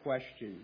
question.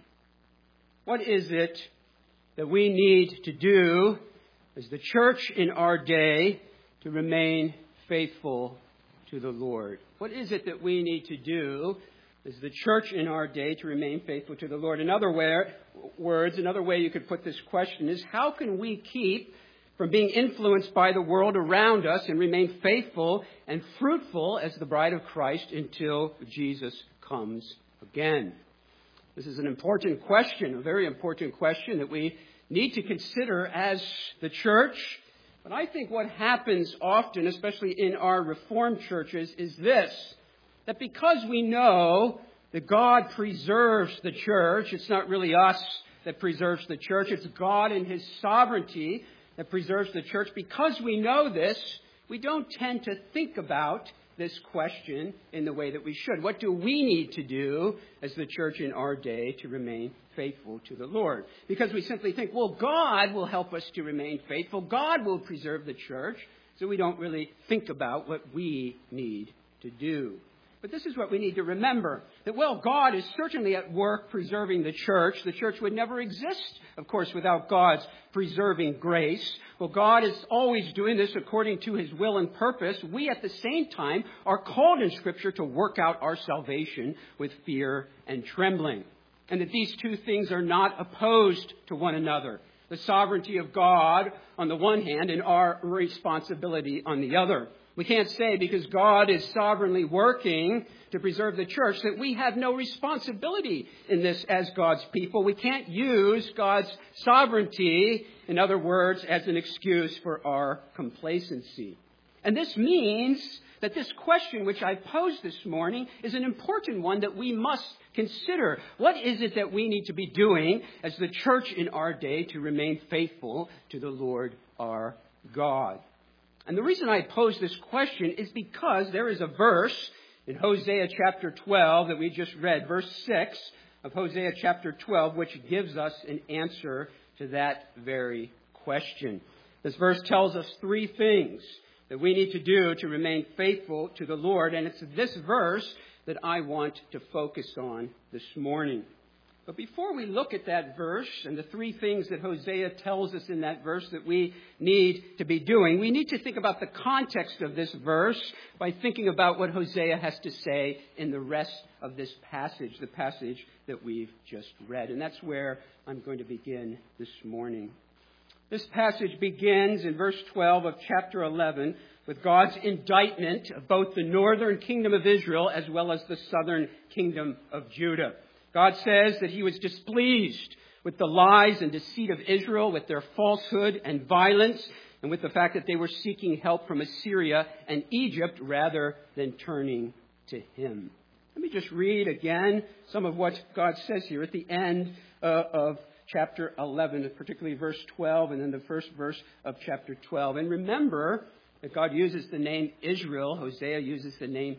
What is it that we need to do as the church in our day to remain faithful to the Lord? What is it that we need to do as the church in our day to remain faithful to the Lord? In other words, another way you could put this question is, how can we keep from being influenced by the world around us and remain faithful and fruitful as the bride of Christ until Jesus comes again? This is an important question, a very important question that we need to consider as the church. But I think what happens often, especially in our Reformed churches, is this: that because we know that God preserves the church, it's not really us that preserves the church, it's God in His sovereignty that preserves the church. Because we know this, we don't tend to think about this question in the way that we should. What do we need to do as the church in our day to remain faithful to the Lord? Because we simply think, well, God will help us to remain faithful. God will preserve the church. So we don't really think about what we need to do. But this is what we need to remember, that, well, God is certainly at work preserving the church. The church would never exist, of course, without God's preserving grace. Well, God is always doing this according to His will and purpose. We, at the same time, are called in Scripture to work out our salvation with fear and trembling. And that these two things are not opposed to one another. The sovereignty of God on the one hand and our responsibility on the other. We can't say because God is sovereignly working to preserve the church that we have no responsibility in this as God's people. We can't use God's sovereignty, in other words, as an excuse for our complacency. And this means that this question which I posed this morning is an important one that we must consider. What is it that we need to be doing as the church in our day to remain faithful to the Lord our God? And the reason I pose this question is because there is a verse in Hosea chapter 12 that we just read, verse 6 of Hosea chapter 12, which gives us an answer to that very question. This verse tells us three things that we need to do to remain faithful to the Lord, and it's this verse that I want to focus on this morning. But before we look at that verse and the three things that Hosea tells us in that verse that we need to be doing, we need to think about the context of this verse by thinking about what Hosea has to say in the rest of this passage, the passage that we've just read. And that's where I'm going to begin this morning. This passage begins in verse 12 of chapter 11 with God's indictment of both the northern kingdom of Israel as well as the southern kingdom of Judah. God says that He was displeased with the lies and deceit of Israel, with their falsehood and violence, and with the fact that they were seeking help from Assyria and Egypt rather than turning to Him. Let me just read again some of what God says here at the end of chapter 11, particularly verse 12 and then the first verse of chapter 12. And remember that God uses the name Israel. Hosea uses the name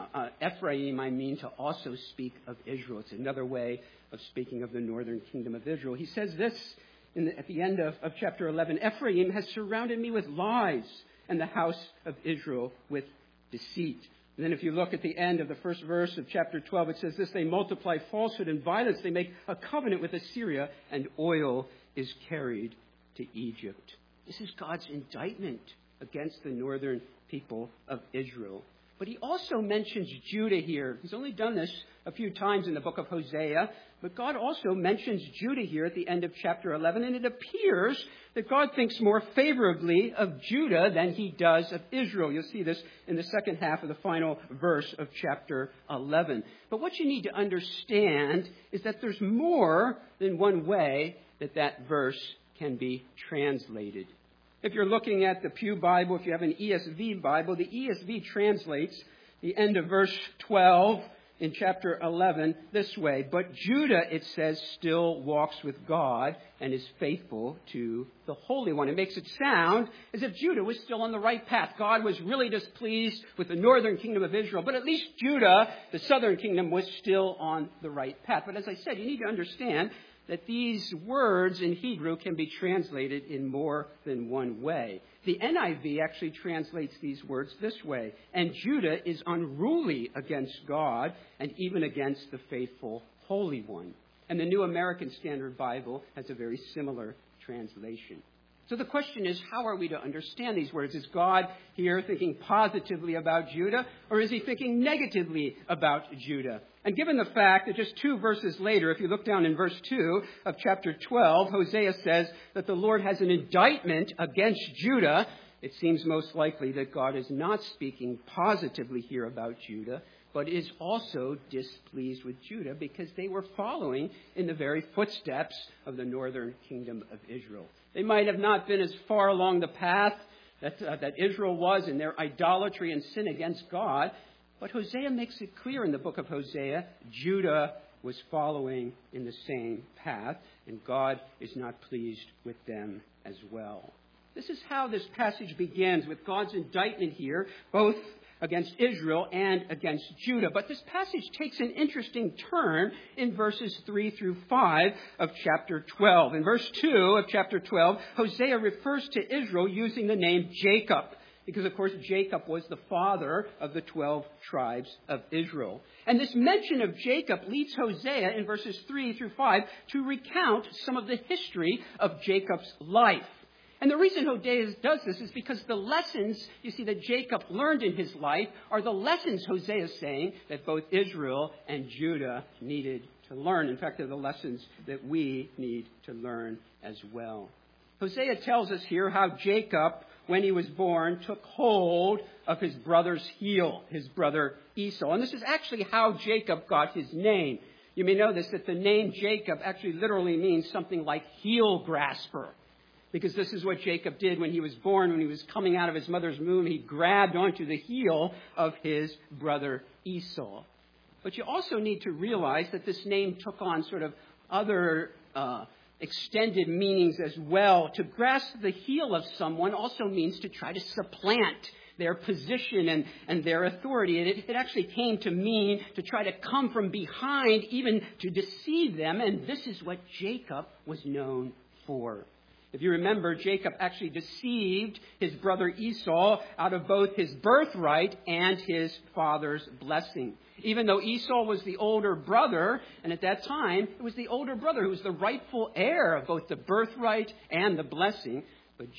Ephraim, to also speak of Israel. It's another way of speaking of the northern kingdom of Israel. He says this at the end of chapter 11, Ephraim has surrounded me with lies, and the house of Israel with deceit. And then if you look at the end of the first verse of chapter 12, it says this: they multiply falsehood and violence. They make a covenant with Assyria, and oil is carried to Egypt. This is God's indictment against the northern people of Israel. But He also mentions Judah here. He's only done this a few times in the book of Hosea. But God also mentions Judah here at the end of chapter 11. And it appears that God thinks more favorably of Judah than He does of Israel. You'll see this in the second half of the final verse of chapter 11. But what you need to understand is that there's more than one way that verse can be translated. If you're looking at the Pew Bible, if you have an ESV Bible, the ESV translates the end of verse 12 in chapter 11 this way: but Judah, it says, still walks with God and is faithful to the Holy One. It makes it sound as if Judah was still on the right path. God was really displeased with the northern kingdom of Israel, but at least Judah, the southern kingdom, was still on the right path. But as I said, you need to understand that these words in Hebrew can be translated in more than one way. The NIV actually translates these words this way: and Judah is unruly against God and even against the faithful Holy One. And the New American Standard Bible has a very similar translation. So the question is, how are we to understand these words? Is God here thinking positively about Judah, or is he thinking negatively about Judah? And given the fact that just 2 verses later, if you look down in verse 2 of chapter 12, Hosea says that the Lord has an indictment against Judah, it seems most likely that God is not speaking positively here about Judah, but is also displeased with Judah because they were following in the very footsteps of the northern kingdom of Israel. They might have not been as far along the path that Israel was in their idolatry and sin against God, but Hosea makes it clear in the book of Hosea, Judah was following in the same path, and God is not pleased with them as well. This is how this passage begins, with God's indictment here, both against Israel and against Judah. But this passage takes an interesting turn in verses 3 through 5 of chapter 12. In verse 2 of chapter 12, Hosea refers to Israel using the name Jacob, because, of course, Jacob was the father of the 12 tribes of Israel. And this mention of Jacob leads Hosea in verses 3 through 5 to recount some of the history of Jacob's life. And the reason Hosea does this is because the lessons, you see, that Jacob learned in his life are the lessons Hosea is saying that both Israel and Judah needed to learn. In fact, they're the lessons that we need to learn as well. Hosea tells us here how Jacob, when he was born, took hold of his brother's heel, his brother Esau. And this is actually how Jacob got his name. You may know this, that the name Jacob actually literally means something like heel grasper. Because this is what Jacob did when he was born. When he was coming out of his mother's womb, he grabbed onto the heel of his brother Esau. But you also need to realize that this name took on sort of other extended meanings as well. To grasp the heel of someone also means to try to supplant their position and their authority. And it actually came to mean to try to come from behind, even to deceive them. And this is what Jacob was known for. If you remember, Jacob actually deceived his brother Esau out of both his birthright and his father's blessing. Even though Esau was the older brother, and at that time, it was the older brother who was the rightful heir of both the birthright and the blessing. But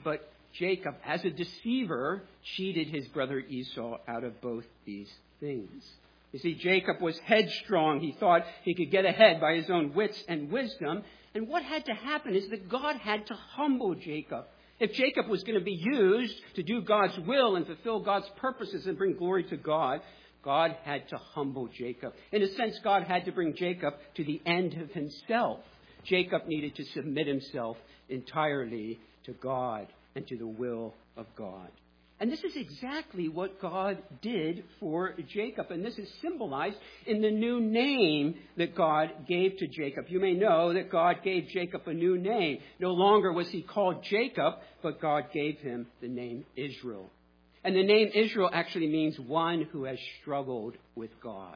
Jacob, as a deceiver, cheated his brother Esau out of both these things. You see, Jacob was headstrong. He thought he could get ahead by his own wits and wisdom. And what had to happen is that God had to humble Jacob. If Jacob was going to be used to do God's will and fulfill God's purposes and bring glory to God, God had to humble Jacob. In a sense, God had to bring Jacob to the end of himself. Jacob needed to submit himself entirely to God and to the will of God. And this is exactly what God did for Jacob. And this is symbolized in the new name that God gave to Jacob. You may know that God gave Jacob a new name. No longer was he called Jacob, but God gave him the name Israel. And the name Israel actually means one who has struggled with God.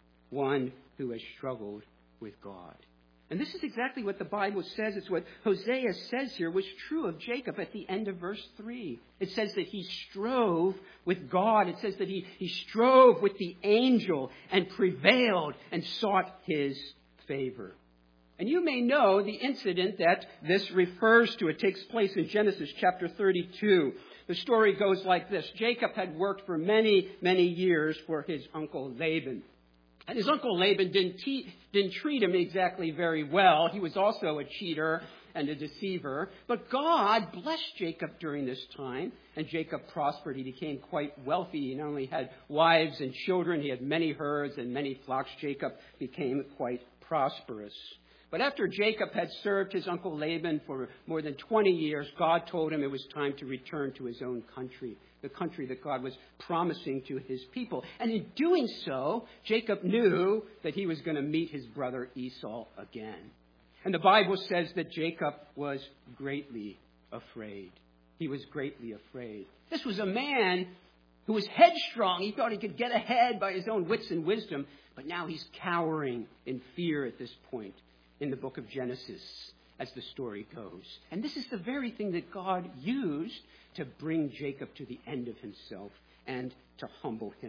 One who has struggled with God. And this is exactly what the Bible says. It's what Hosea says here was true of Jacob at the end of verse 3. It says that he strove with God. It says that he strove with the angel and prevailed and sought his favor. And you may know the incident that this refers to. It takes place in Genesis chapter 32. The story goes like this. Jacob had worked for many, many years for his uncle Laban. And his uncle Laban didn't treat him exactly very well. He was also a cheater and a deceiver. But God blessed Jacob during this time, and Jacob prospered. He became quite wealthy. He not only had wives and children, he had many herds and many flocks. Jacob became quite prosperous. But after Jacob had served his uncle Laban for more than 20 years, God told him it was time to return to his own country, the country that God was promising to his people. And in doing so, Jacob knew that he was going to meet his brother Esau again. And the Bible says that Jacob was greatly afraid. He was greatly afraid. This was a man who was headstrong. He thought he could get ahead by his own wits and wisdom. But now he's cowering in fear at this point in the book of Genesis as the story goes. And this is the very thing that God used to bring Jacob to the end of himself and to humble him.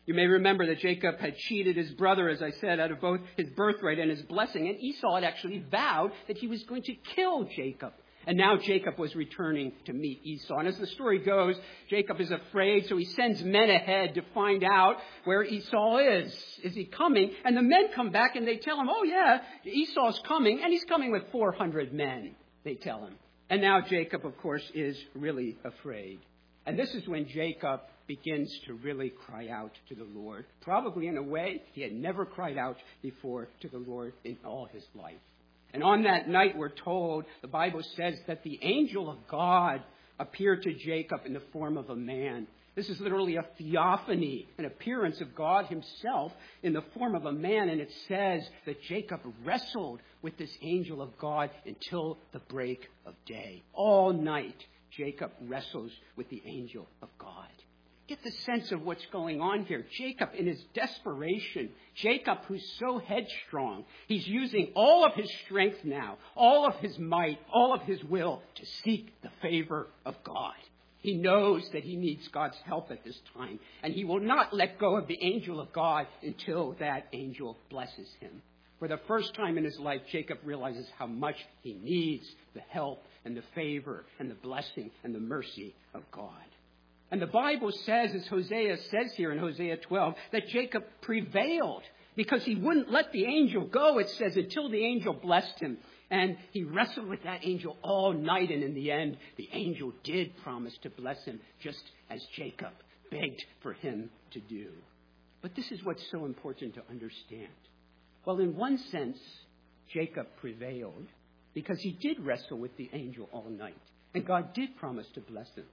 You may remember that Jacob had cheated his brother, as I said, out of both his birthright and his blessing. And Esau had actually vowed that he was going to kill Jacob. And now Jacob was returning to meet Esau. And as the story goes, Jacob is afraid, so he sends men ahead to find out where Esau is. Is he coming? And the men come back and they tell him, oh yeah, Esau's coming, and he's coming with 400 men, they tell him. And now Jacob, of course, is really afraid. And this is when Jacob begins to really cry out to the Lord, probably in a way he had never cried out before to the Lord in all his life. And on that night, we're told, the Bible says that the angel of God appeared to Jacob in the form of a man. This is literally a theophany, an appearance of God himself in the form of a man. And it says that Jacob wrestled with this angel of God until the break of day. All night, Jacob wrestles with the angel of God. Get the sense of what's going on here. Jacob, in his desperation, Jacob, who's so headstrong, he's using all of his strength now, all of his might, all of his will to seek the favor of God. He knows that he needs God's help at this time, and he will not let go of the angel of God until that angel blesses him. For the first time in his life, Jacob realizes how much he needs the help and the favor and the blessing and the mercy of God. And the Bible says, as Hosea says here in Hosea 12, that Jacob prevailed because he wouldn't let the angel go, it says, until the angel blessed him. And he wrestled with that angel all night, and in the end, the angel did promise to bless him, just as Jacob begged for him to do. But this is what's so important to understand. Well, in one sense, Jacob prevailed because he did wrestle with the angel all night, and God did promise to bless him.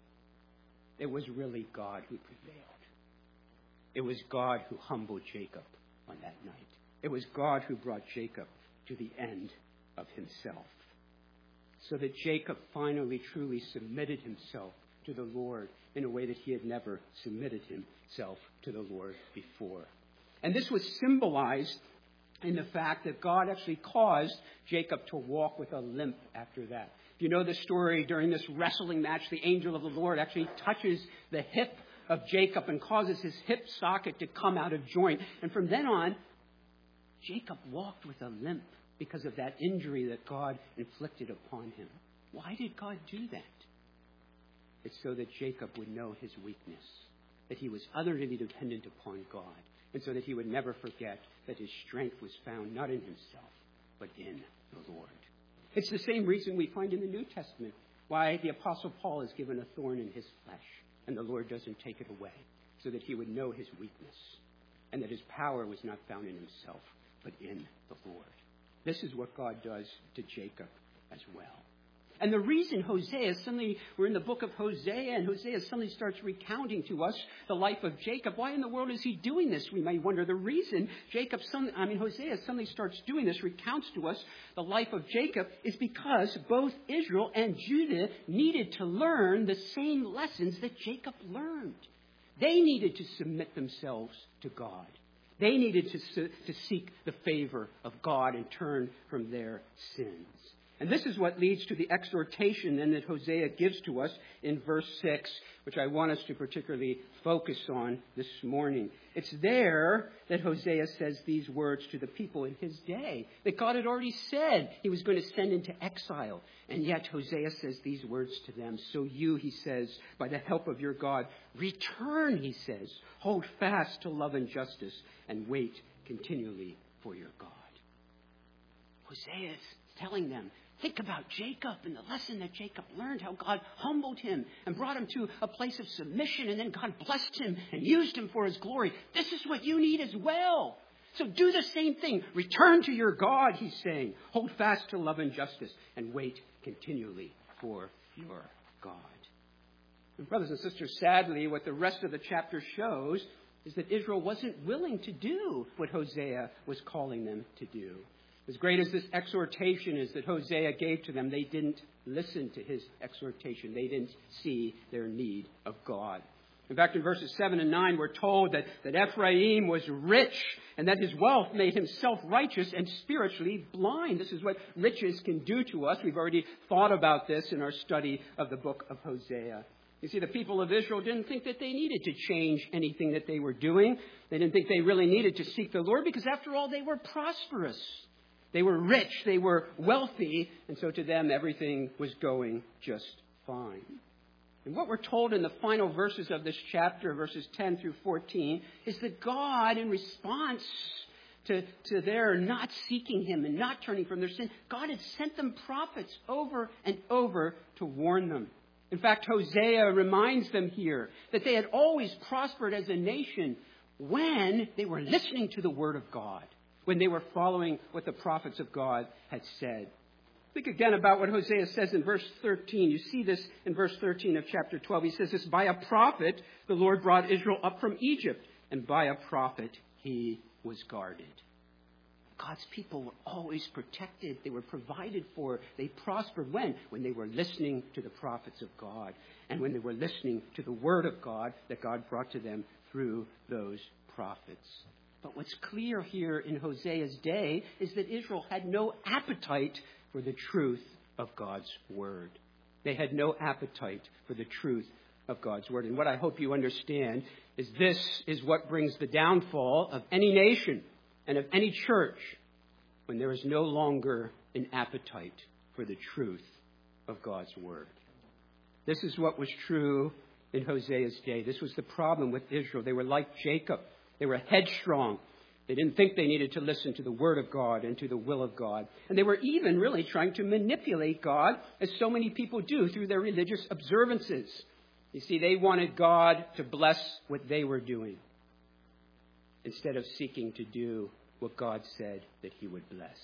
It was really God who prevailed. It was God who humbled Jacob on that night. It was God who brought Jacob to the end of himself, so that Jacob finally truly submitted himself to the Lord in a way that he had never submitted himself to the Lord before. And this was symbolized in the fact that God actually caused Jacob to walk with a limp after that. If you know the story, during this wrestling match, the angel of the Lord actually touches the hip of Jacob and causes his hip socket to come out of joint. And from then on, Jacob walked with a limp because of that injury that God inflicted upon him. Why did God do that? It's so that Jacob would know his weakness, that he was utterly dependent upon God, and so that he would never forget that his strength was found not in himself, but in the Lord. It's the same reason we find in the New Testament why the Apostle Paul is given a thorn in his flesh, and the Lord doesn't take it away, so that he would know his weakness, and that his power was not found in himself, but in the Lord. This is what God does to Jacob as well. And the reason we're in the book of Hosea, and Hosea suddenly starts recounting to us the life of Jacob. Why in the world is he doing this? We may wonder. The reason Hosea suddenly starts doing this, recounts to us the life of Jacob, is because both Israel and Judah needed to learn the same lessons that Jacob learned. They needed to submit themselves to God. They needed to seek the favor of God and turn from their sins. And this is what leads to the exhortation then that Hosea gives to us in verse 6, which I want us to particularly focus on this morning. It's there that Hosea says these words to the people in his day, that God had already said he was going to send into exile. And yet Hosea says these words to them. So you, he says, by the help of your God, return, he says, hold fast to love and justice, and wait continually for your God. Hosea is telling them, think about Jacob and the lesson that Jacob learned, how God humbled him and brought him to a place of submission, and then God blessed him and used him for his glory. This is what you need as well. So do the same thing. Return to your God, he's saying. Hold fast to love and justice, and wait continually for your God. And brothers and sisters, sadly, what the rest of the chapter shows is that Israel wasn't willing to do what Hosea was calling them to do. As great as this exhortation is that Hosea gave to them, they didn't listen to his exhortation. They didn't see their need of God. In fact, in verses 7 and 9, we're told that Ephraim was rich and that his wealth made him self-righteous and spiritually blind. This is what riches can do to us. We've already thought about this in our study of the book of Hosea. You see, the people of Israel didn't think that they needed to change anything that they were doing. They didn't think they really needed to seek the Lord because, after all, they were prosperous. They were rich. They were wealthy. And so to them, everything was going just fine. And what we're told in the final verses of this chapter, verses 10 through 14, is that God, in response to their not seeking Him and not turning from their sin, God had sent them prophets over and over to warn them. In fact, Hosea reminds them here that they had always prospered as a nation when they were listening to the Word of God, when they were following what the prophets of God had said. Think again about what Hosea says in verse 13. You see this in verse 13 of chapter 12. He says this, "By a prophet the Lord brought Israel up from Egypt, and by a prophet he was guarded." God's people were always protected. They were provided for. They prospered when? When they were listening to the prophets of God, and when they were listening to the Word of God that God brought to them through those prophets. But what's clear here in Hosea's day is that Israel had no appetite for the truth of God's Word. They had no appetite for the truth of God's Word. And what I hope you understand is this is what brings the downfall of any nation and of any church when there is no longer an appetite for the truth of God's Word. This is what was true in Hosea's day. This was the problem with Israel. They were like Jacob. They were headstrong. They didn't think they needed to listen to the Word of God and to the will of God. And they were even really trying to manipulate God, as so many people do, through their religious observances. You see, they wanted God to bless what they were doing instead of seeking to do what God said that He would bless.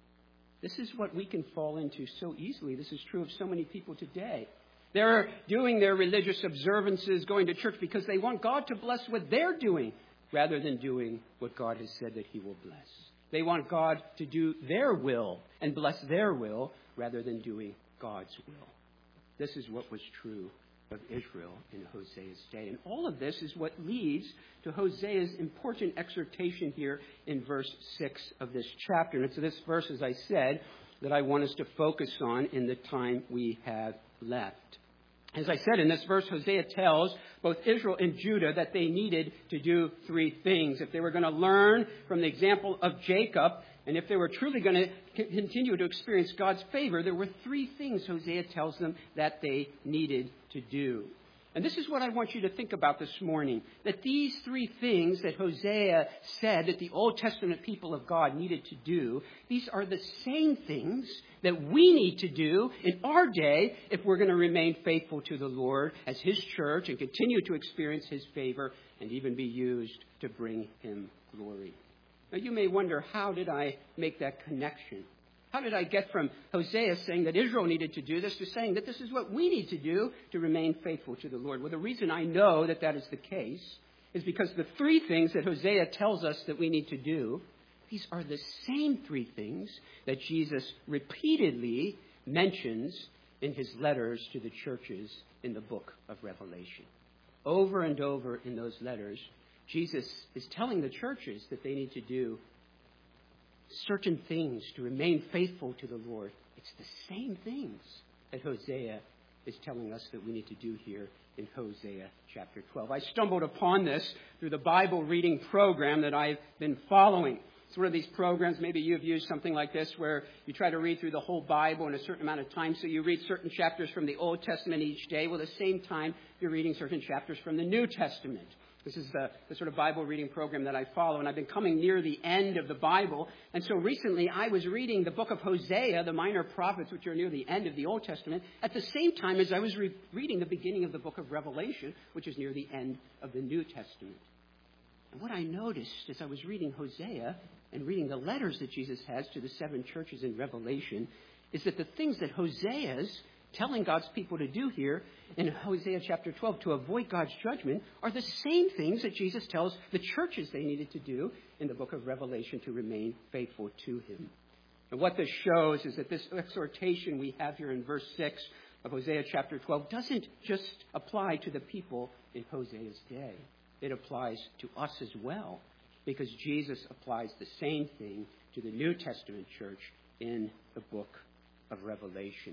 This is what we can fall into so easily. This is true of so many people today. They're doing their religious observances, going to church, because they want God to bless what they're doing, rather than doing what God has said that He will bless. They want God to do their will and bless their will rather than doing God's will. This is what was true of Israel in Hosea's day. And all of this is what leads to Hosea's important exhortation here in verse 6 of this chapter. And it's this verse, as I said, that I want us to focus on in the time we have left. As I said, in this verse, Hosea tells both Israel and Judah that they needed to do three things. If they were going to learn from the example of Jacob, and if they were truly going to continue to experience God's favor, there were three things Hosea tells them that they needed to do. And this is what I want you to think about this morning, that these three things that Hosea said that the Old Testament people of God needed to do, these are the same things that we need to do in our day if we're going to remain faithful to the Lord as His church and continue to experience His favor and even be used to bring Him glory. Now, you may wonder, how did I make that connection? How did I get from Hosea saying that Israel needed to do this to saying that this is what we need to do to remain faithful to the Lord? Well, the reason I know that that is the case is because the three things that Hosea tells us that we need to do, these are the same three things that Jesus repeatedly mentions in His letters to the churches in the book of Revelation. Over and over in those letters, Jesus is telling the churches that they need to do certain things to remain faithful to the Lord. It's the same things that Hosea is telling us that we need to do here in Hosea chapter 12. I stumbled upon this through the Bible reading program that I've been following. It's one of these programs, maybe you've used something like this, where you try to read through the whole Bible in a certain amount of time. So you read certain chapters from the Old Testament each day. Well, at the same time, you're reading certain chapters from the New Testament. This is the sort of Bible reading program that I follow, and I've been coming near the end of the Bible. And so recently I was reading the book of Hosea, the minor prophets, which are near the end of the Old Testament, at the same time as I was reading the beginning of the book of Revelation, which is near the end of the New Testament. And what I noticed as I was reading Hosea and reading the letters that Jesus has to the seven churches in Revelation is that the things that Hosea's telling God's people to do here in Hosea chapter 12 to avoid God's judgment are the same things that Jesus tells the churches they needed to do in the book of Revelation to remain faithful to Him. And what this shows is that this exhortation we have here in verse 6 of Hosea chapter 12 doesn't just apply to the people in Hosea's day. It applies to us as well, because Jesus applies the same thing to the New Testament church in the book of Revelation.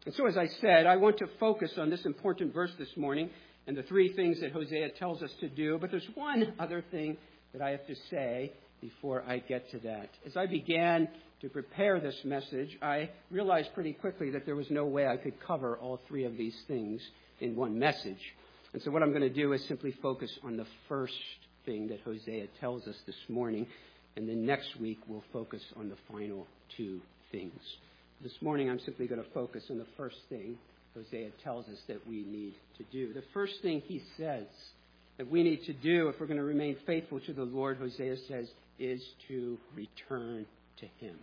And so, as I said, I want to focus on this important verse this morning and the three things that Hosea tells us to do. But there's one other thing that I have to say before I get to that. As I began to prepare this message, I realized pretty quickly that there was no way I could cover all three of these things in one message. And so what I'm going to do is simply focus on the first thing that Hosea tells us this morning. And then next week, we'll focus on the final two things. This morning, I'm simply going to focus on the first thing Hosea tells us that we need to do. The first thing he says that we need to do if we're going to remain faithful to the Lord, Hosea says, is to return to him.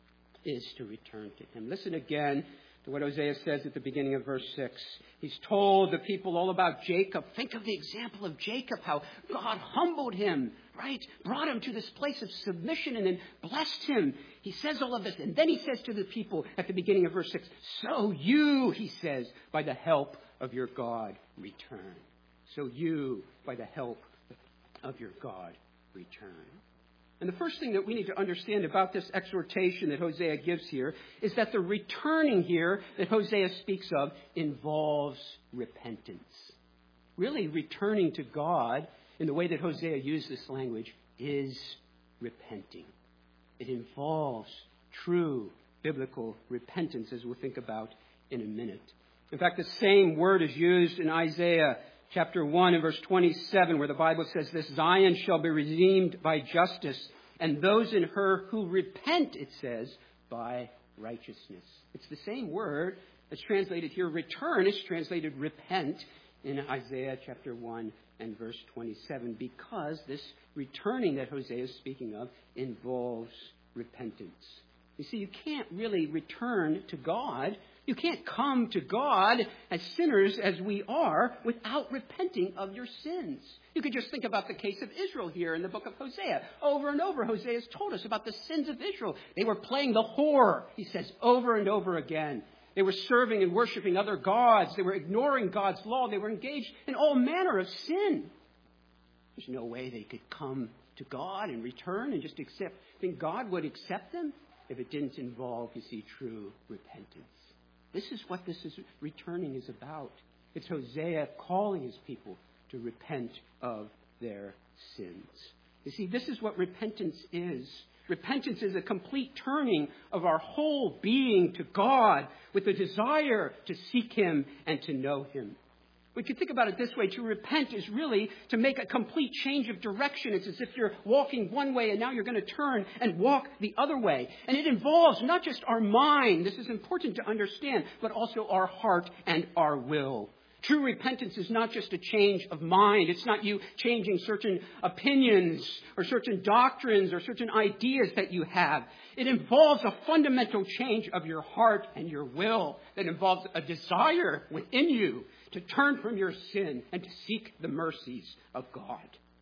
Is to return to him. Listen again to what Hosea says at the beginning of verse 6. He's told the people all about Jacob. Think of the example of Jacob, how God humbled him, right? Brought him to this place of submission and then blessed him. He says all of this. And then he says to the people at the beginning of verse 6, so you, he says, by the help of your God, return. So you, by the help of your God, return. And the first thing that we need to understand about this exhortation that Hosea gives here is that the returning here that Hosea speaks of involves repentance. Really, returning to God in the way that Hosea used this language is repenting. It involves true biblical repentance, as we'll think about in a minute. In fact, the same word is used in Isaiah chapter 1 and verse 27, where the Bible says this, Zion shall be redeemed by justice, and those in her who repent, it says, by righteousness. It's the same word that's translated here, return, is translated repent in Isaiah chapter 1 and verse 27, because this returning that Hosea is speaking of involves repentance. You see, you can't really return to God. You can't come to God as sinners as we are without repenting of your sins. You could just think about the case of Israel here in the book of Hosea. Over and over, Hosea has told us about the sins of Israel. They were playing the whore, he says, over and over again. They were serving and worshiping other gods. They were ignoring God's law. They were engaged in all manner of sin. There's no way they could come to God and return and just accept. Think God would accept them if it didn't involve, you see, true repentance. This is what this is returning is about. It's Hosea calling his people to repent of their sins. You see, this is what repentance is. Repentance is a complete turning of our whole being to God with a desire to seek him and to know him. We could think about it this way. To repent is really to make a complete change of direction. It's as if you're walking one way and now you're going to turn and walk the other way. And it involves not just our mind, this is important to understand, but also our heart and our will. True repentance is not just a change of mind. It's not you changing certain opinions or certain doctrines or certain ideas that you have. It involves a fundamental change of your heart and your will that involves a desire within you to turn from your sin and to seek the mercies of God.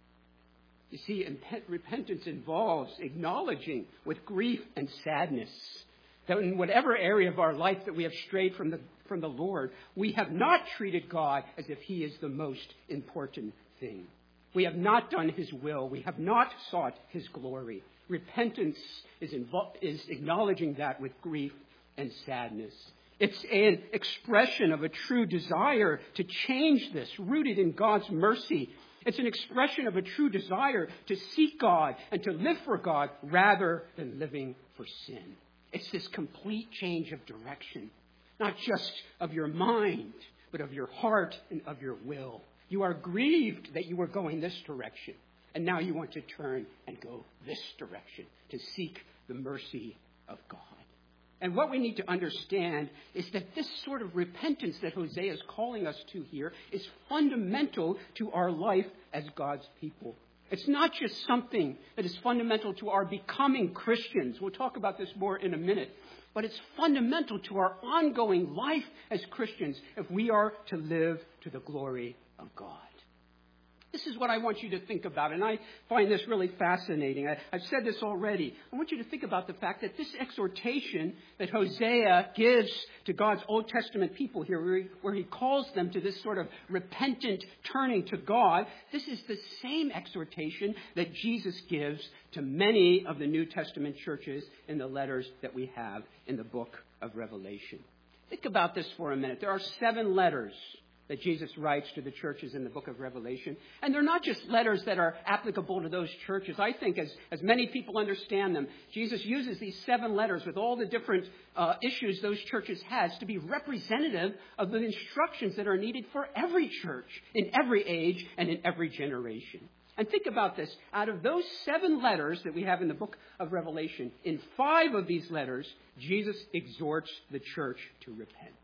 You see, repentance involves acknowledging with grief and sadness that in whatever area of our life that we have strayed from the Lord, we have not treated God as if he is the most important thing. We have not done his will. We have not sought his glory. Repentance is acknowledging that with grief and sadness. It's an expression of a true desire to change this, rooted in God's mercy. It's an expression of a true desire to seek God and to live for God rather than living for sin. It's this complete change of direction, not just of your mind, but of your heart and of your will. You are grieved that you were going this direction, and now you want to turn and go this direction to seek the mercy of God. And what we need to understand is that this sort of repentance that Hosea is calling us to here is fundamental to our life as God's people. It's not just something that is fundamental to our becoming Christians. We'll talk about this more in a minute. But it's fundamental to our ongoing life as Christians if we are to live to the glory of God. This is what I want you to think about, and I find this really fascinating. I've said this already. I want you to think about the fact that this exhortation that Hosea gives to God's Old Testament people here, where he calls them to this sort of repentant turning to God, this is the same exhortation that Jesus gives to many of the New Testament churches in the letters that we have in the book of Revelation. Think about this for a minute. There are 7 letters that Jesus writes to the churches in the book of Revelation. And they're not just letters that are applicable to those churches. I think as many people understand them, Jesus uses these 7 letters with all the different issues those churches has to be representative of the instructions that are needed for every church in every age and in every generation. And think about this. Out of those 7 letters that we have in the book of Revelation, in 5 of these letters, Jesus exhorts the church to repent.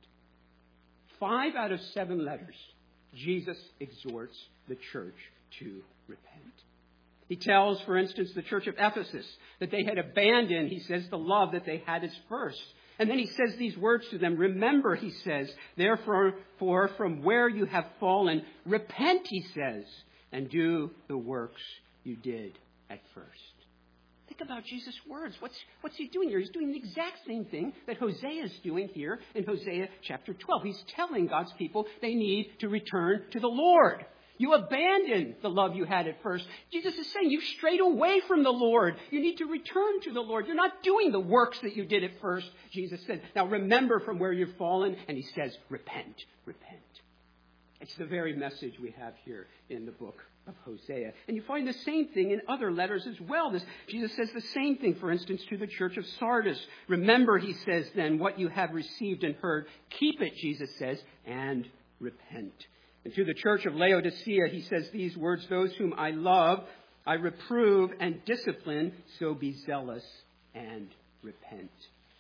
5 out of 7 letters, Jesus exhorts the church to repent. He tells, for instance, the church of Ephesus that they had abandoned, he says, the love that they had as first. And then he says these words to them. Remember, he says, therefore, from where you have fallen, repent, he says, and do the works you did at first. Think about Jesus' words. What's he doing here? He's doing the exact same thing that Hosea is doing here in Hosea chapter 12. He's telling God's people they need to return to the Lord. You abandoned the love you had at first. Jesus is saying you strayed away from the Lord. You need to return to the Lord. You're not doing the works that you did at first, Jesus said. Now remember from where you've fallen. And he says, repent, repent. It's the very message we have here in the book of Hosea. And you find the same thing in other letters as well. Jesus says the same thing, for instance, to the church of Sardis. Remember, he says then, what you have received and heard. Keep it, Jesus says, and repent. And to the church of Laodicea, he says these words, those whom I love, I reprove and discipline, so be zealous and repent.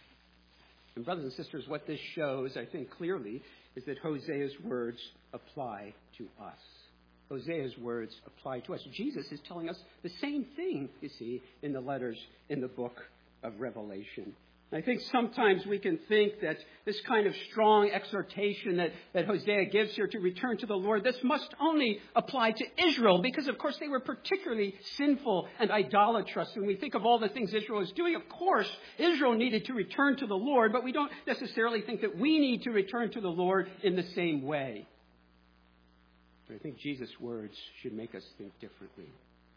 And brothers and sisters, what this shows, I think clearly, is that Hosea's words apply to us. Hosea's words apply to us. Jesus is telling us the same thing, you see, in the letters in the book of Revelation. I think sometimes we can think that this kind of strong exhortation that Hosea gives here to return to the Lord, this must only apply to Israel because, of course, they were particularly sinful and idolatrous. When we think of all the things Israel was doing, of course, Israel needed to return to the Lord, but we don't necessarily think that we need to return to the Lord in the same way. But I think Jesus' words should make us think differently.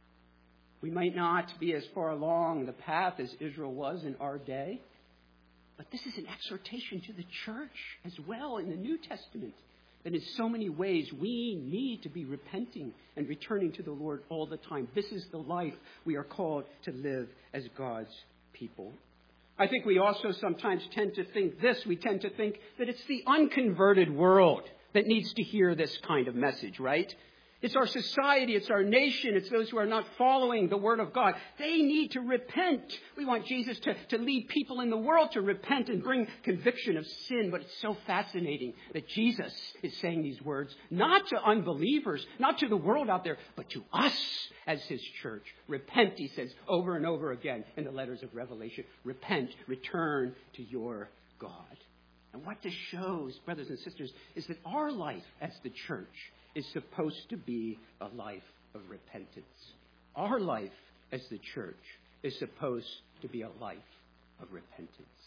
We might not be as far along the path as Israel was in our day, but this is an exhortation to the church as well in the New Testament, that in so many ways we need to be repenting and returning to the Lord all the time. This is the life we are called to live as God's people. I think we also sometimes tend to think this. We tend to think that it's the unconverted world that needs to hear this kind of message, right? It's our society, it's our nation, it's those who are not following the Word of God. They need to repent. We want Jesus to lead people in the world to repent and bring conviction of sin. But it's so fascinating that Jesus is saying these words, not to unbelievers, not to the world out there, but to us as his church. Repent, he says over and over again in the letters of Revelation. Repent, return to your God. And what this shows, brothers and sisters, is that our life as the church is supposed to be a life of repentance. Our life as the church is supposed to be a life of repentance.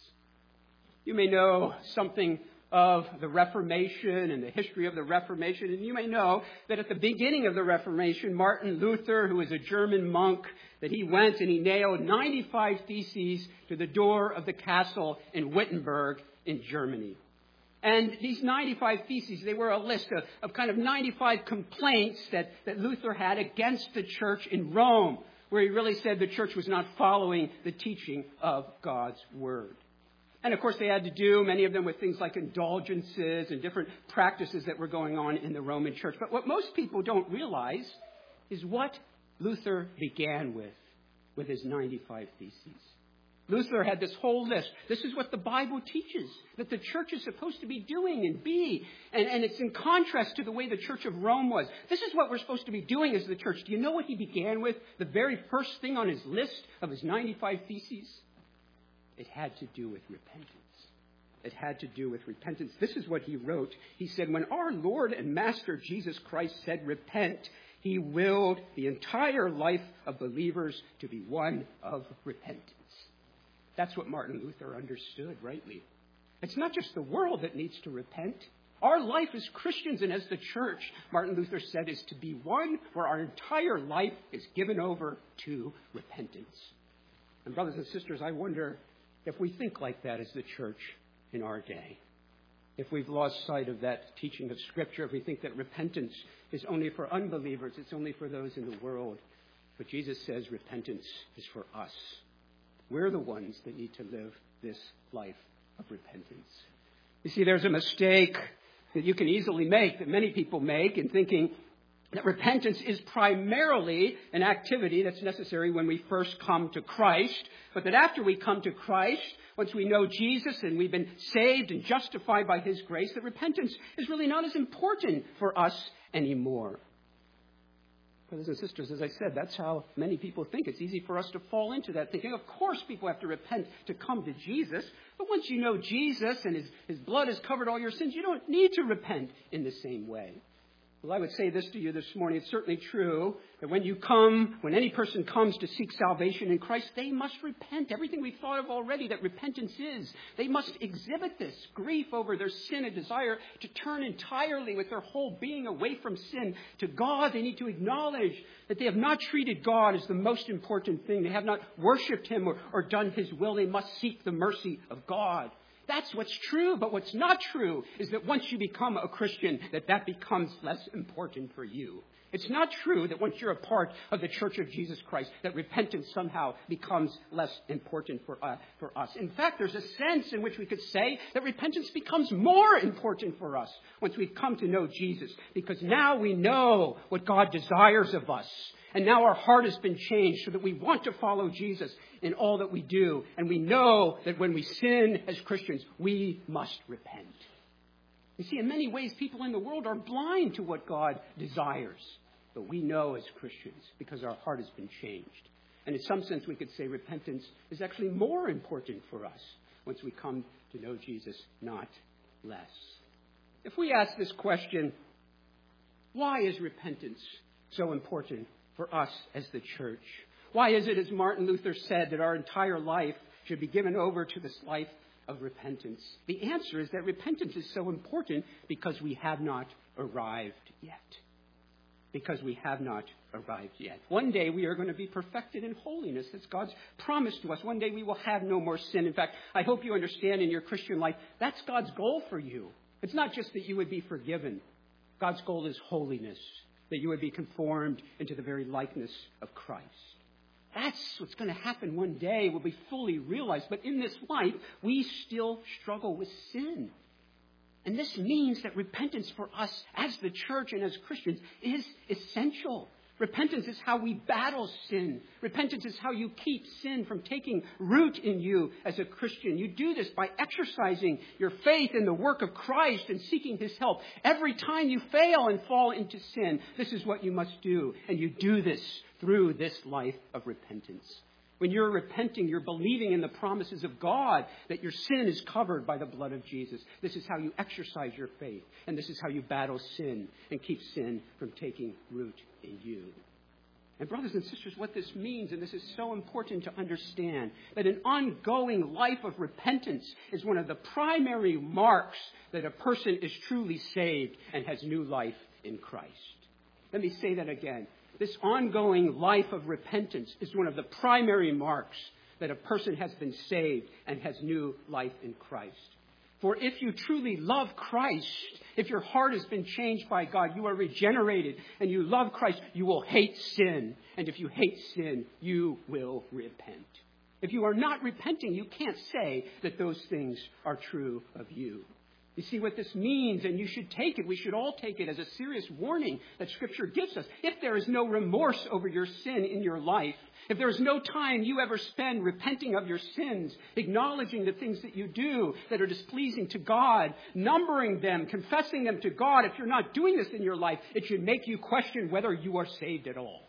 You may know something of the Reformation and the history of the Reformation, and you may know that at the beginning of the Reformation, Martin Luther, who was a German monk, that he went and he nailed 95 theses to the door of the castle in Wittenberg in Germany. And these 95 theses, they were a list of kind of 95 complaints that Luther had against the church in Rome, where he really said the church was not following the teaching of God's Word. And of course, they had to do many of them with things like indulgences and different practices that were going on in the Roman church. But what most people don't realize is what Luther began with his 95 theses. Luther had this whole list. This is what the Bible teaches, that the church is supposed to be doing and be. And it's in contrast to the way the church of Rome was. This is what we're supposed to be doing as the church. Do you know what he began with? The very first thing on his list of his 95 theses? It had to do with repentance. It had to do with repentance. This is what he wrote. He said, when our Lord and Master Jesus Christ said, repent, he willed the entire life of believers to be one of repentance. That's what Martin Luther understood rightly. It's not just the world that needs to repent. Our life as Christians and as the church, Martin Luther said, is to be one where our entire life is given over to repentance. And brothers and sisters, I wonder if we think like that as the church in our day. if we've lost sight of that teaching of Scripture, if we think that repentance is only for unbelievers, it's only for those in the world. But Jesus says repentance is for us. We're the ones that need to live this life of repentance. You see, there's a mistake that you can easily make, that many people make, in thinking that repentance is primarily an activity that's necessary when we first come to Christ, but that after we come to Christ, once we know Jesus and we've been saved and justified by His grace, that repentance is really not as important for us anymore. Brothers and sisters, as I said, that's how many people think. It's easy for us to fall into that thinking. Of course people have to repent to come to Jesus, but once you know Jesus and His blood has covered all your sins, you don't need to repent in the same way. Well, I would say this to you this morning. It's certainly true that when any person comes to seek salvation in Christ, they must repent. Everything we've thought of already that repentance is, they must exhibit this grief over their sin and desire to turn entirely with their whole being away from sin to God. They need to acknowledge that they have not treated God as the most important thing. They have not worshipped Him or done His will. They must seek the mercy of God. That's what's true, but what's not true is that once you become a Christian, that becomes less important for you. It's not true that once you're a part of the Church of Jesus Christ, that repentance somehow becomes less important for us. In fact, there's a sense in which we could say that repentance becomes more important for us once we've come to know Jesus, because now we know what God desires of us. And now our heart has been changed so that we want to follow Jesus in all that we do. And we know that when we sin as Christians, we must repent. You see, in many ways, people in the world are blind to what God desires. But we know as Christians because our heart has been changed. And in some sense, we could say repentance is actually more important for us once we come to know Jesus, not less. If we ask this question, why is repentance so important for us as the church? Why is it, as Martin Luther said, that our entire life should be given over to this life of repentance? The answer is that repentance is so important because we have not arrived yet. Because we have not arrived yet. One day we are going to be perfected in holiness. That's God's promise to us. One day we will have no more sin. In fact, I hope you understand in your Christian life, that's God's goal for you. It's not just that you would be forgiven. God's goal is holiness, that you would be conformed into the very likeness of Christ. That's what's going to happen one day, will be fully realized. But in this life, we still struggle with sin. And this means that repentance for us as the church and as Christians is essential. Repentance is how we battle sin. Repentance is how you keep sin from taking root in you as a Christian. You do this by exercising your faith in the work of Christ and seeking His help. Every time you fail and fall into sin, this is what you must do. And you do this through this life of repentance. When you're repenting, you're believing in the promises of God that your sin is covered by the blood of Jesus. This is how you exercise your faith. And this is how you battle sin and keep sin from taking root in you. And brothers and sisters, what this means, and this is so important to understand, that an ongoing life of repentance is one of the primary marks that a person is truly saved and has new life in Christ. Let me say that again. This ongoing life of repentance is one of the primary marks that a person has been saved and has new life in Christ. For if you truly love Christ, if your heart has been changed by God, you are regenerated and you love Christ, you will hate sin. And if you hate sin, you will repent. If you are not repenting, you can't say that those things are true of you. You see what this means, and you should take it. We should all take it as a serious warning that Scripture gives us. If there is no remorse over your sin in your life, if there is no time you ever spend repenting of your sins, acknowledging the things that you do that are displeasing to God, numbering them, confessing them to God, if you're not doing this in your life, it should make you question whether you are saved at all.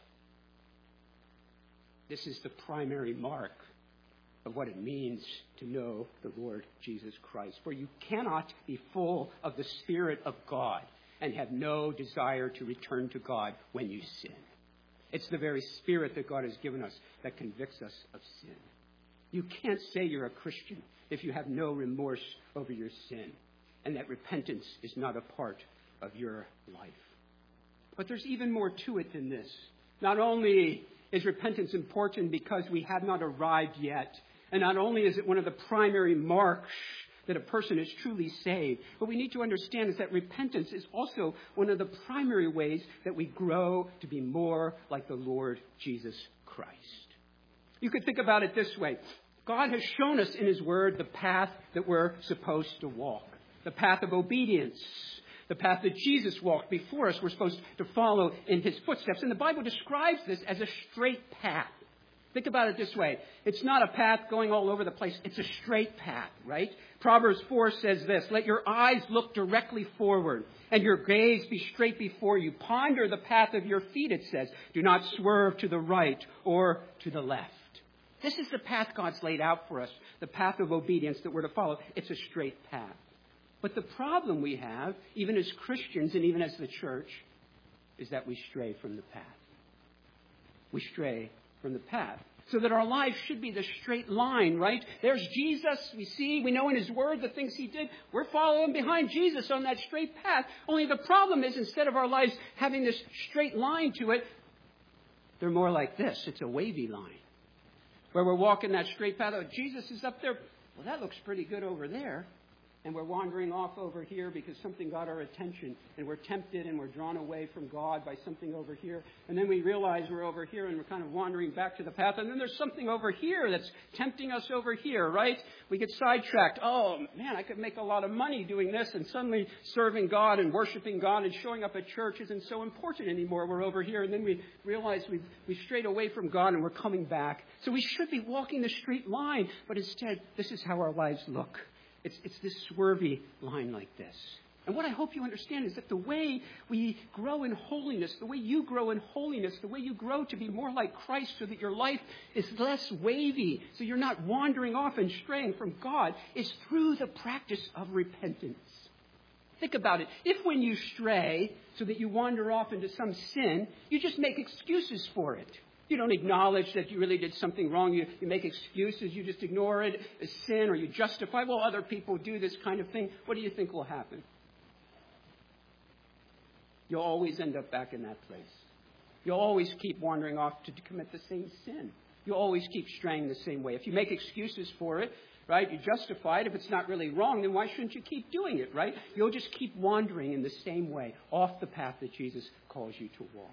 This is the primary mark of what it means to know the Lord Jesus Christ. For you cannot be full of the Spirit of God and have no desire to return to God when you sin. It's the very Spirit that God has given us that convicts us of sin. You can't say you're a Christian if you have no remorse over your sin and that repentance is not a part of your life. But there's even more to it than this. Not only is repentance important because we have not arrived yet, and not only is it one of the primary marks that a person is truly saved. What we need to understand is that repentance is also one of the primary ways that we grow to be more like the Lord Jesus Christ. You could think about it this way. God has shown us in His Word the path that we're supposed to walk, the path of obedience, the path that Jesus walked before us. We're supposed to follow in His footsteps. And the Bible describes this as a straight path. Think about it this way. It's not a path going all over the place. It's a straight path, right? Proverbs 4 says this, "Let your eyes look directly forward and your gaze be straight before you. Ponder the path of your feet," it says. "Do not swerve to the right or to the left." This is the path God's laid out for us, the path of obedience that we're to follow. It's a straight path. But the problem we have, even as Christians and even as the church, is that we stray from the path. We stray from the path. So that our life should be the straight line, right? There's Jesus. We know in His Word the things He did. We're following behind Jesus on that straight path. Only the problem is, instead of our lives having this straight line to it, they're more like this. It's a wavy line. Where we're walking that straight path. Oh, Jesus is up there. Well, that looks pretty good over there. And we're wandering off over here because something got our attention. And we're tempted and we're drawn away from God by something over here. And then we realize we're over here and we're kind of wandering back to the path. And then there's something over here that's tempting us over here, right? We get sidetracked. Oh, man, I could make a lot of money doing this. And suddenly serving God and worshiping God and showing up at church isn't so important anymore. We're over here. And then we realize we strayed away from God and we're coming back. So we should be walking the straight line. But instead, this is how our lives look. It's this swervy line like this. And what I hope you understand is that the way we grow in holiness, the way you grow in holiness, the way you grow to be more like Christ so that your life is less wavy, so you're not wandering off and straying from God, is through the practice of repentance. Think about it. If when you stray so that you wander off into some sin, you just make excuses for it. You don't acknowledge that you really did something wrong. You make excuses. You just ignore it as sin, or you justify, well, other people do this kind of thing. What do you think will happen? You'll always end up back in that place. You'll always keep wandering off to commit the same sin. You'll always keep straying the same way. If you make excuses for it, right, you justify it. If it's not really wrong, then why shouldn't you keep doing it, right? You'll just keep wandering in the same way, off the path that Jesus calls you to walk.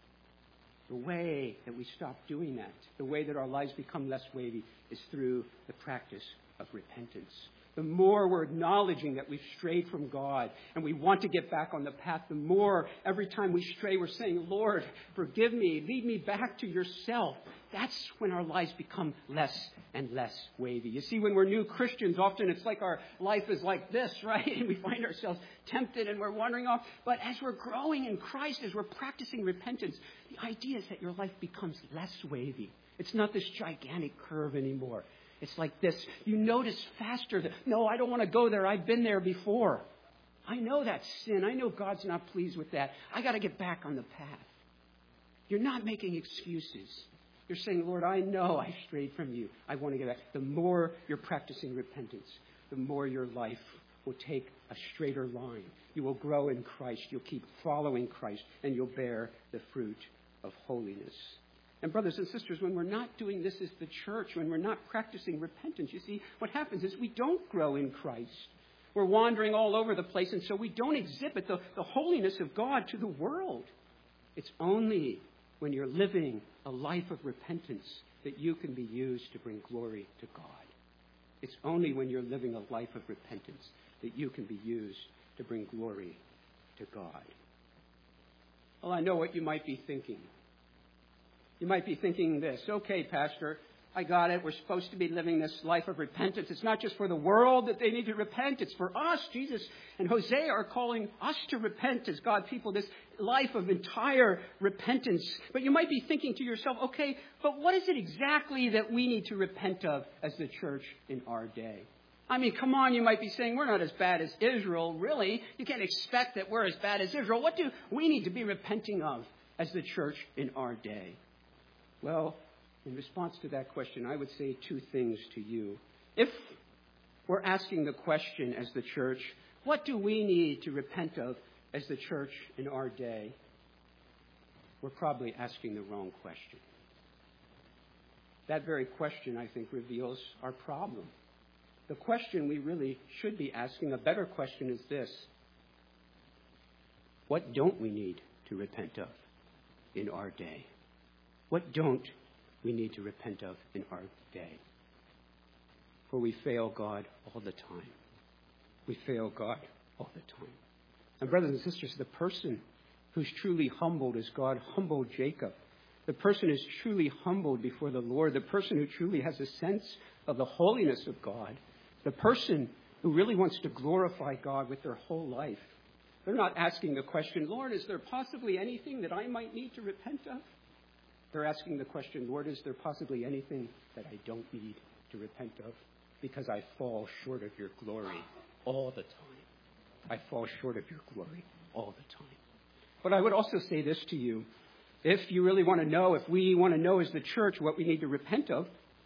The way that we stop doing that, the way that our lives become less wavy, is through the practice of repentance. The more we're acknowledging that we've strayed from God and we want to get back on the path, the more every time we stray, we're saying, Lord, forgive me, lead me back to yourself. That's when our lives become less and less wavy. You see, when we're new Christians, often it's like our life is like this, right? And we find ourselves tempted and we're wandering off. But as we're growing in Christ, as we're practicing repentance, the idea is that your life becomes less wavy. It's not this gigantic curve anymore. It's like this. You notice faster that, no, I don't want to go there. I've been there before. I know that's sin. I know God's not pleased with that. I got to get back on the path. You're not making excuses. You're saying, Lord, I know I strayed from you. I want to get back. The more you're practicing repentance, the more your life will take a straighter line. You will grow in Christ. You'll keep following Christ, and you'll bear the fruit of holiness. And brothers and sisters, when we're not doing this as the church, when we're not practicing repentance, you see, what happens is we don't grow in Christ. We're wandering all over the place, and so we don't exhibit the holiness of God to the world. It's only when you're living a life of repentance that you can be used to bring glory to God. It's only when you're living a life of repentance that you can be used to bring glory to God. Well, I know what you might be thinking. You might be thinking this, okay, Pastor, I got it. We're supposed to be living this life of repentance. It's not just for the world that they need to repent. It's for us. Jesus and Hosea are calling us to repent as God's people, this life of entire repentance. But you might be thinking to yourself, okay, but what is it exactly that we need to repent of as the church in our day? I mean, come on, you might be saying, we're not as bad as Israel, really. You can't expect that we're as bad as Israel. What do we need to be repenting of as the church in our day? Well, in response to that question, I would say two things to you. If we're asking the question as the church, what do we need to repent of as the church in our day? We're probably asking the wrong question. That very question, I think, reveals our problem. the question we really should be asking, a better question, is this: what don't we need to repent of in our day? What don't we need to repent of in our day? For we fail God all the time. We fail God all the time. And brothers and sisters, the person who's truly humbled as God humbled Jacob, the person who's truly humbled before the Lord, the person who truly has a sense of the holiness of God, the person who really wants to glorify God with their whole life, they're not asking the question, Lord, is there possibly anything that I might need to repent of? They're asking the question, Lord, is there possibly anything that I don't need to repent of? Because I fall short of your glory all the time. I fall short of your glory all the time. But I would also say this to you. If you really want to know, if we want to know as the church what we need to repent of,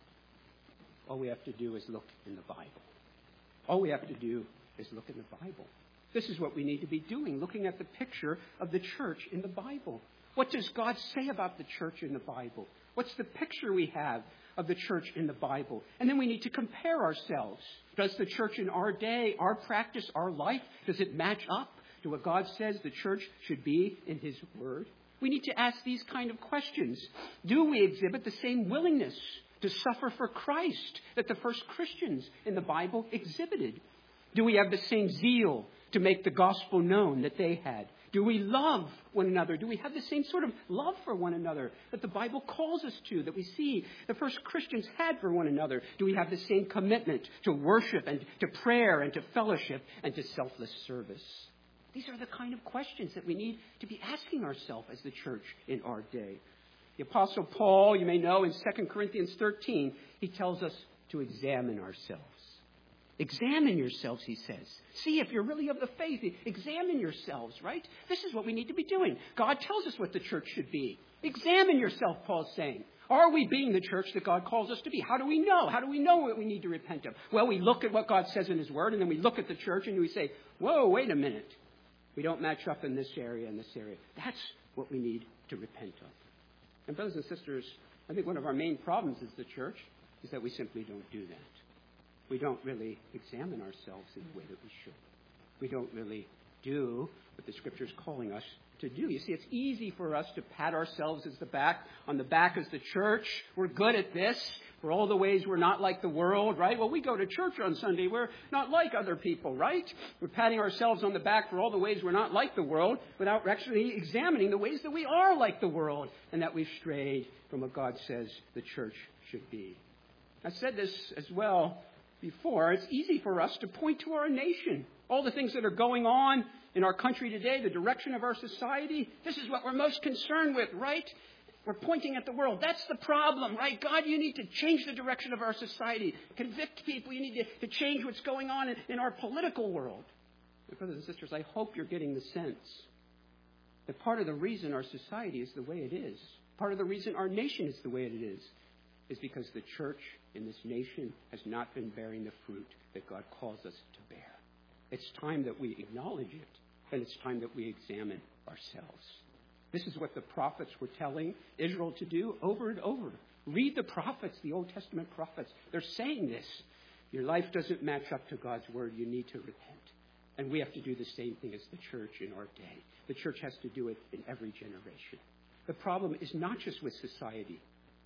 all we have to do is look in the Bible. All we have to do is look in the Bible. This is what we need to be doing, looking at the picture of the church in the Bible. What does God say about the church in the Bible? What's the picture we have of the church in the Bible? And then we need to compare ourselves. Does the church in our day, our practice, our life, does it match up to what God says the church should be in His Word? We need to ask these kind of questions. Do we exhibit the same willingness to suffer for Christ that the first Christians in the Bible exhibited? Do we have the same zeal to make the gospel known that they had? Do we love one another? Do we have the same sort of love for one another that the Bible calls us to, that we see the first Christians had for one another? Do we have the same commitment to worship and to prayer and to fellowship and to selfless service? These are the kind of questions that we need to be asking ourselves as the church in our day. The Apostle Paul, you may know, in 2 Corinthians 13, he tells us to examine ourselves. Examine yourselves, he says. See if you're really of the faith. Examine yourselves, right? This is what we need to be doing. God tells us what the church should be. Examine yourself, Paul's saying. Are we being the church that God calls us to be? How do we know? How do we know what we need to repent of? Well, we look at what God says in His Word, and then we look at the church, and we say, whoa, wait a minute. We don't match up in this area and this area. That's what we need to repent of. And brothers and sisters, I think one of our main problems as the church is that we simply don't do that. We don't really examine ourselves in the way that we should. We don't really do what the Scripture is calling us to do. You see, it's easy for us to pat ourselves on the back as the church. We're good at this. For all the ways we're not like the world, right? Well, we go to church on Sunday. We're not like other people, right? We're patting ourselves on the back for all the ways we're not like the world without actually examining the ways that we are like the world and that we've strayed from what God says the church should be. I said this as well before. It's easy for us to point to our nation. All the things that are going on in our country today, the direction of our society, this is what we're most concerned with, right? We're pointing at the world. That's the problem, right? God, you need to change the direction of our society. Convict people. You need to change what's going on in our political world. My brothers and sisters, I hope you're getting the sense that part of the reason our society is the way it is, part of the reason our nation is the way it is because the church in this nation has not been bearing the fruit that God calls us to bear. It's time that we acknowledge it, and it's time that we examine ourselves. This is what the prophets were telling Israel to do over and over. Read the prophets, the Old Testament prophets. They're saying this. Your life doesn't match up to God's word. You need to repent. And we have to do the same thing as the church in our day. The church has to do it in every generation. The problem is not just with society.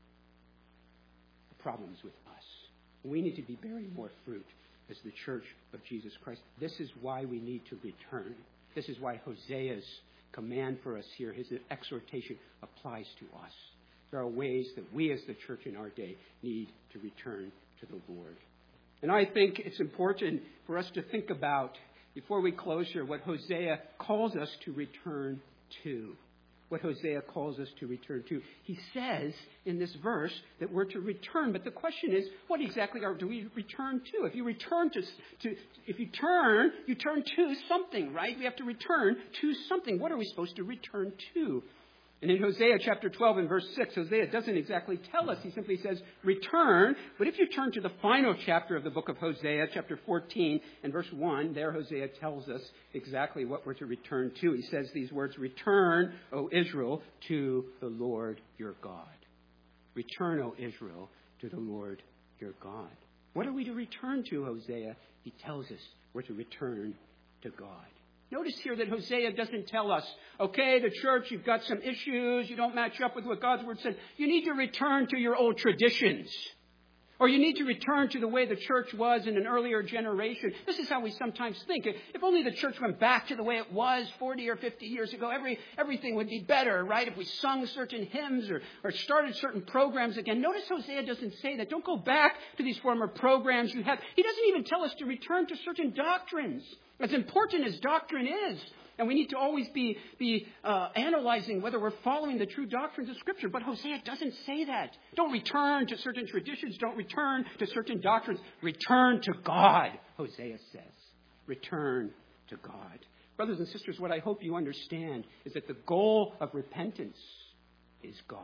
The problem is with us. We need to be bearing more fruit as the church of Jesus Christ. This is why we need to return. This is why Hosea's command for us here, his exhortation, applies to us. There are ways that we as the church in our day need to return to the Lord. And I think it's important for us to think about, before we close here, what Hosea calls us to return to. What Hosea calls us to return to. He says in this verse that we're to return, but the question is, what exactly do we return to? If you return you turn to something, right? We have to return to something. What are we supposed to return to? And in Hosea chapter 12 and verse 6, Hosea doesn't exactly tell us. He simply says, return. But if you turn to the final chapter of the book of Hosea, chapter 14 and verse 1, there Hosea tells us exactly what we're to return to. He says these words, return, O Israel, to the Lord your God. Return, O Israel, to the Lord your God. What are we to return to, Hosea? He tells us we're to return to God. Notice here that Hosea doesn't tell us, okay, the church, you've got some issues, you don't match up with what God's word said. You need to return to your old traditions. Or you need to return to the way the church was in an earlier generation. This is how we sometimes think. If only the church went back to the way it was 40 or 50 years ago, everything would be better, right? If we sung certain hymns or started certain programs again. Notice Hosea doesn't say that. Don't go back to these former programs you had. He doesn't even tell us to return to certain doctrines. As important as doctrine is, and we need to always be analyzing whether we're following the true doctrines of Scripture. But Hosea doesn't say that. Don't return to certain traditions. Don't return to certain doctrines. Return to God, Hosea says. Return to God. Brothers and sisters, what I hope you understand is that the goal of repentance is God.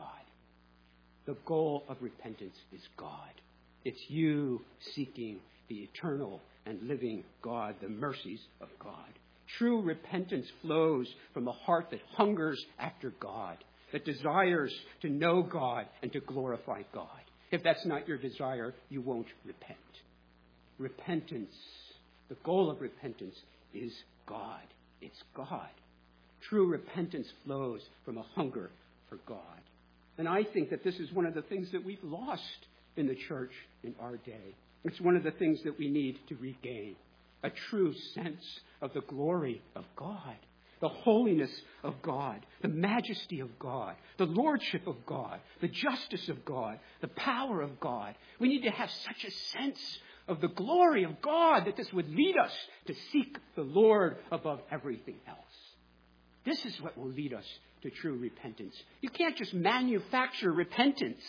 The goal of repentance is God. It's you seeking the eternal and living God, the mercies of God. True repentance flows from a heart that hungers after God, that desires to know God and to glorify God. If that's not your desire, you won't repent. Repentance, the goal of repentance is God. It's God. True repentance flows from a hunger for God. And I think that this is one of the things that we've lost in the church in our day. It's one of the things that we need to regain. A true sense of the glory of God, the holiness of God, the majesty of God, the lordship of God, the justice of God, the power of God. We need to have such a sense of the glory of God that this would lead us to seek the Lord above everything else. This is what will lead us to true repentance. You can't just manufacture repentance.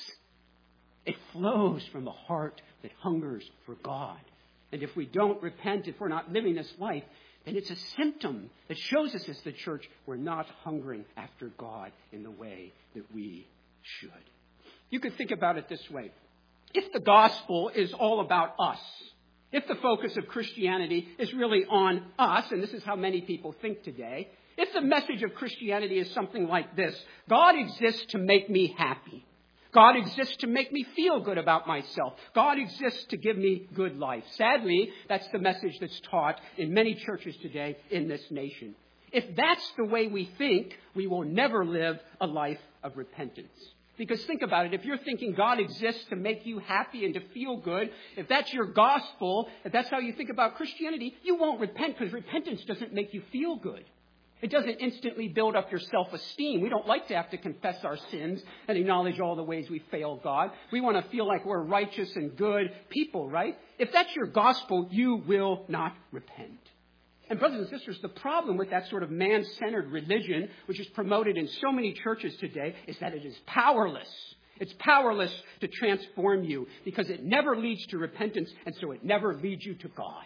It flows from a heart that hungers for God. And if we don't repent, if we're not living this life, then it's a symptom that shows us as the church we're not hungering after God in the way that we should. You could think about it this way. If the gospel is all about us, if the focus of Christianity is really on us, and this is how many people think today, if the message of Christianity is something like this, God exists to make me happy. God exists to make me feel good about myself. God exists to give me good life. Sadly, that's the message that's taught in many churches today in this nation. If that's the way we think, we will never live a life of repentance. Because think about it, if you're thinking God exists to make you happy and to feel good, if that's your gospel, if that's how you think about Christianity, you won't repent because repentance doesn't make you feel good. It doesn't instantly build up your self-esteem. We don't like to have to confess our sins and acknowledge all the ways we fail God. We want to feel like we're righteous and good people, right? If that's your gospel, you will not repent. And brothers and sisters, the problem with that sort of man-centered religion, which is promoted in so many churches today, is that it is powerless. It's powerless to transform you because it never leads to repentance, and so it never leads you to God.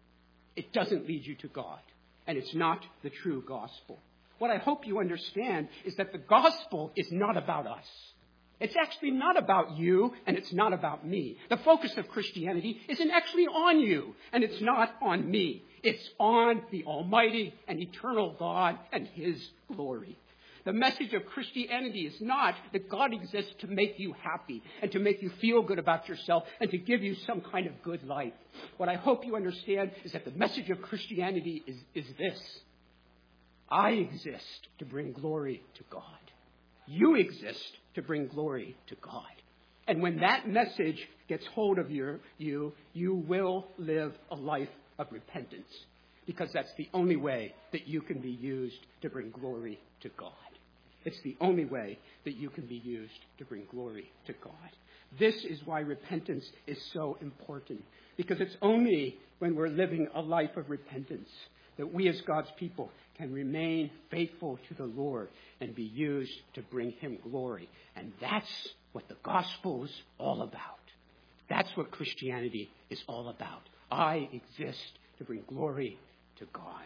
It doesn't lead you to God. And it's not the true gospel. What I hope you understand is that the gospel is not about us. It's actually not about you, and it's not about me. The focus of Christianity isn't actually on you, and it's not on me. It's on the Almighty and eternal God and His glory. The message of Christianity is not that God exists to make you happy and to make you feel good about yourself and to give you some kind of good life. What I hope you understand is that the message of Christianity is this. I exist to bring glory to God. You exist to bring glory to God. And when that message gets hold of you will live a life of repentance. Because that's the only way that you can be used to bring glory to God. It's the only way that you can be used to bring glory to God. This is why repentance is so important. Because it's only when we're living a life of repentance that we as God's people can remain faithful to the Lord and be used to bring Him glory. And that's what the gospel is all about. That's what Christianity is all about. I exist to bring glory to God.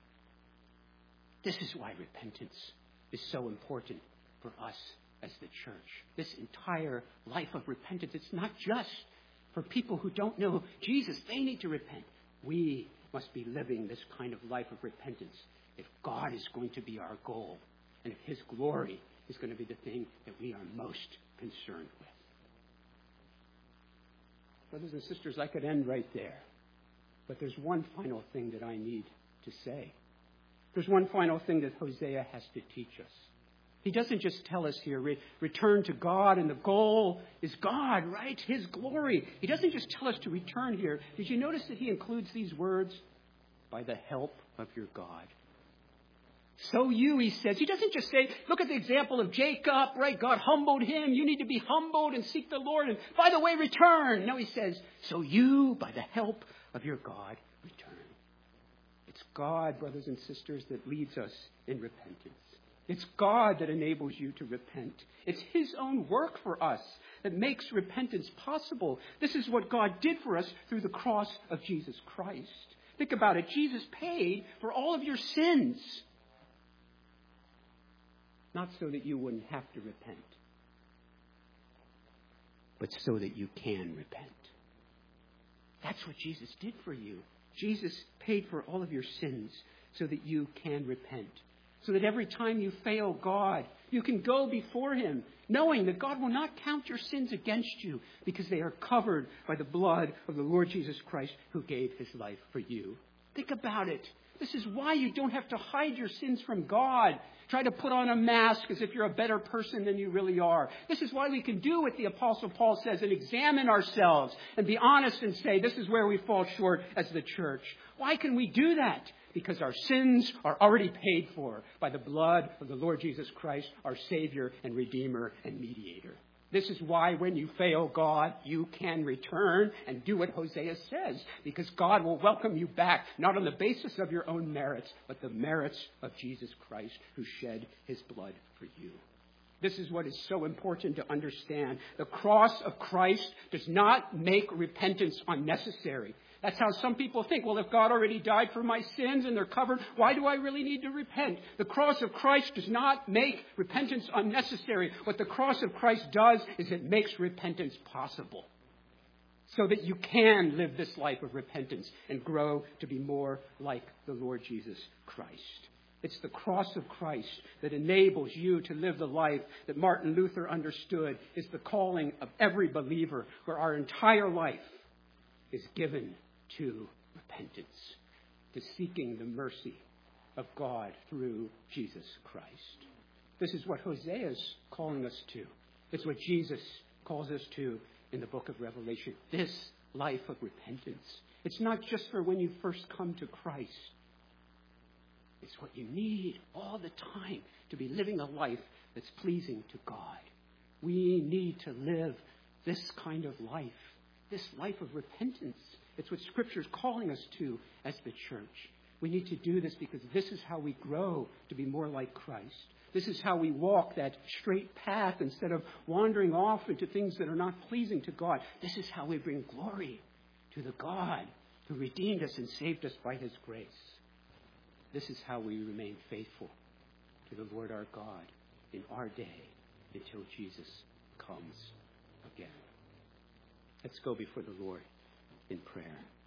This is why repentance is so important for us as the church. This entire life of repentance, it's not just for people who don't know Jesus. They need to repent. We must be living this kind of life of repentance if God is going to be our goal and if His glory is going to be the thing that we are most concerned with. Brothers and sisters, I could end right there. But there's one final thing that I need to say. There's one final thing that Hosea has to teach us. He doesn't just tell us here, return to God, and the goal is God, right? His glory. He doesn't just tell us to return here. Did you notice that he includes these words? By the help of your God. So he says, he doesn't just say, look at the example of Jacob, right? God humbled him. You need to be humbled and seek the Lord. And by the way, return. No, he says, so you, by the help of your God, return. It's God, brothers and sisters, that leads us in repentance. It's God that enables you to repent. It's his own work for us that makes repentance possible. This is what God did for us through the cross of Jesus Christ. Think about it. Jesus paid for all of your sins. Not so that you wouldn't have to repent, but so that you can repent. That's what Jesus did for you. Jesus paid for all of your sins so that you can repent. So that every time you fail God, you can go before him, knowing that God will not count your sins against you because they are covered by the blood of the Lord Jesus Christ who gave his life for you. Think about it. This is why you don't have to hide your sins from God. Try to put on a mask as if you're a better person than you really are. This is why we can do what the Apostle Paul says and examine ourselves and be honest and say, this is where we fall short as the church. Why can we do that? Because our sins are already paid for by the blood of the Lord Jesus Christ, our Savior and Redeemer and Mediator. This is why when you fail God, you can return and do what Hosea says. Because God will welcome you back, not on the basis of your own merits, but the merits of Jesus Christ, who shed his blood for you. This is what is so important to understand. The cross of Christ does not make repentance unnecessary. That's how some people think. Well, if God already died for my sins and they're covered, why do I really need to repent? The cross of Christ does not make repentance unnecessary. What the cross of Christ does is it makes repentance possible so that you can live this life of repentance and grow to be more like the Lord Jesus Christ. It's the cross of Christ that enables you to live the life that Martin Luther understood is the calling of every believer, where our entire life is given to repentance, to seeking the mercy of God through Jesus Christ. This is what Hosea is calling us to. It's what Jesus calls us to in the book of Revelation. This life of repentance. It's not just for when you first come to Christ. It's what you need all the time to be living a life that's pleasing to God. We need to live this kind of life, this life of repentance. It's what Scripture is calling us to as the church. We need to do this because this is how we grow to be more like Christ. This is how we walk that straight path instead of wandering off into things that are not pleasing to God. This is how we bring glory to the God who redeemed us and saved us by his grace. This is how we remain faithful to the Lord our God in our day until Jesus comes again. Let's go before the Lord in prayer.